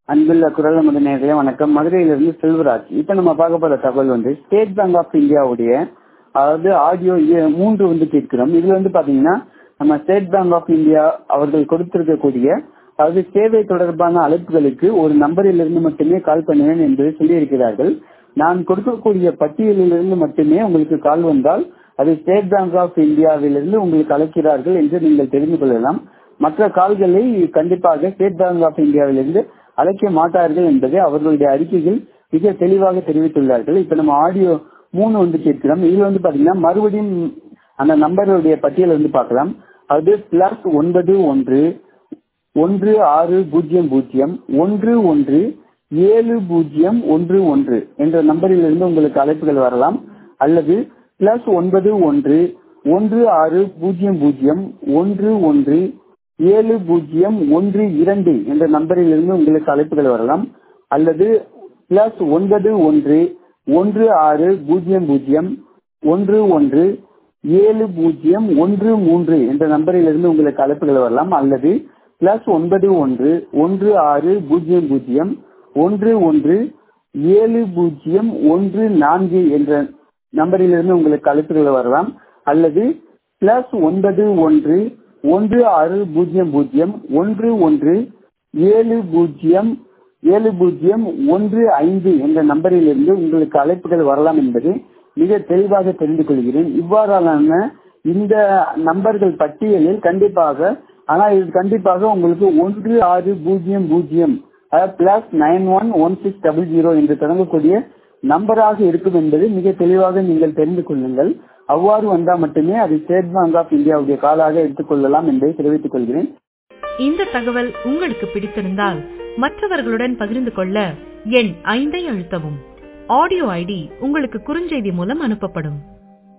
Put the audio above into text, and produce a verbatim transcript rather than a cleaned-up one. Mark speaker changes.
Speaker 1: அன்புள்ள குரல் நமது நேர்களே வணக்கம். மதுரையிலிருந்து செல்வராஜ். இப்ப நம்ம பார்க்க போற தகவல் வந்து ஸ்டேட் பேங்க் ஆஃப் இந்தியாவுடைய அதாவது ஆடியோ மூன்று வந்து கேட்கிறோம். இதுல வந்து பாத்தீங்கன்னா நம்ம ஸ்டேட் பேங்க் ஆஃப் இந்தியா அவர்கள் கொடுத்திருக்கக்கூடிய அதாவது சேவை தொடர்பான அழைப்புகளுக்கு ஒரு நம்பரில் இருந்து மட்டுமே கால் பண்ணுவேன் என்று சொல்லியிருக்கிறார்கள். நான் கொடுக்கக்கூடிய பட்டியலிலிருந்து மட்டுமே உங்களுக்கு கால் வந்தால் அது ஸ்டேட் பேங்க் ஆஃப் இந்தியாவிலிருந்து உங்களுக்கு அழைக்கிறார்கள் என்று நீங்கள் தெரிந்து கொள்ளலாம். மற்ற கால்களை கண்டிப்பாக ஸ்டேட் பேங்க் ஆஃப் இந்தியாவிலிருந்து அழைக்க மாட்டார்கள் என்பதை அவர்களுடைய அறிக்கைகள் மிக தெளிவாக தெரிவித்துள்ளார்கள். இப்ப நம்ம ஆடியோ மூணு வந்து கேட்கிறோம். இதுல வந்து பாத்தீங்கன்னா மறுபடியும் அந்த நம்பருடைய பட்டியல் வந்து பார்க்கலாம். அது பிளஸ் ஒன்பது ஒன்று ஒன்று ஆறு பூஜ்ஜியம் பூஜ்ஜியம் ஒன்று ஒன்று ஏழு பூஜ்ஜியம் ஒன்று ஒன்று என்ற நம்பரில் இருந்து உங்களுக்கு அழைப்புகள் வரலாம். அல்லது பிளஸ் ஒன்பது ஒன்று ஒன்று ஆறு பூஜ்ஜியம் பூஜ்ஜியம் ஒன்று ஒன்று ஏழு பூஜ்ஜியம் ஒன்று இரண்டு என்ற நம்பரில் இருந்து உங்களுக்கு அழைப்புகள் வரலாம். அல்லது பிளஸ் ஒன்பது ஒன்று ஒன்று ஆறு பூஜ்ஜியம் பூஜ்ஜியம் ஒன்று ஒன்று ஏழு பூஜ்ஜியம் ஒன்று மூன்று என்ற நம்பரில் இருந்து உங்களுக்கு அழைப்புகள் வரலாம். அல்லது பிளஸ் ஒன்பது ஒன்று ஒன்று ஆறு பூஜ்ஜியம் பூஜ்ஜியம் ஒன்று ஒன்று ஏழு பூஜ்ஜியம் ஒன்று நான்கு என்ற நம்பரில் இருந்து உங்களுக்கு அழைப்புகள் வரலாம். அல்லது பிளஸ் ஒன்பது ஒன்று ஒன்று ஆறு பூஜ்ஜியம் பூஜ்ஜியம் ஒன்று ஒன்று ஏழு பூஜ்ஜியம் ஏழு பூஜ்ஜியம் ஒன்று ஐந்து என்ற நம்பரில் இருந்து உங்களுக்கு அழைப்புகள் வரலாம் என்பது மிக தெளிவாக தெரிந்து கொள்கிறேன். இவ்வாறான இந்த நம்பர்கள் பட்டியலில் கண்டிப்பாக ஆனால் இது கண்டிப்பாக உங்களுக்கு ஒன்று ஆறு பூஜ்ஜியம் பூஜ்ஜியம் plus nine one one six double zero என்று தொடங்கக்கூடிய நம்பராக இருக்கும் என்பது மிக தெளிவாக நீங்கள் தெரிந்து கொள்ளுங்கள். அவ்வாறு வந்தால் மட்டுமே அது ஸ்டேட் பேங்க் ஆஃப் இந்தியாவுடைய காலாக எடுத்துக் கொள்ளலாம் என்பதை தெரிவித்துக் கொள்கிறேன்.
Speaker 2: இந்த தகவல் உங்களுக்கு பிடித்திருந்தால் மற்றவர்களுடன் பகிர்ந்து கொள்ள எண் ஐந்தை அழுத்தவும். ஆடியோ ஐடி உங்களுக்கு குறுஞ்செய்தி மூலம் அனுப்பப்படும்.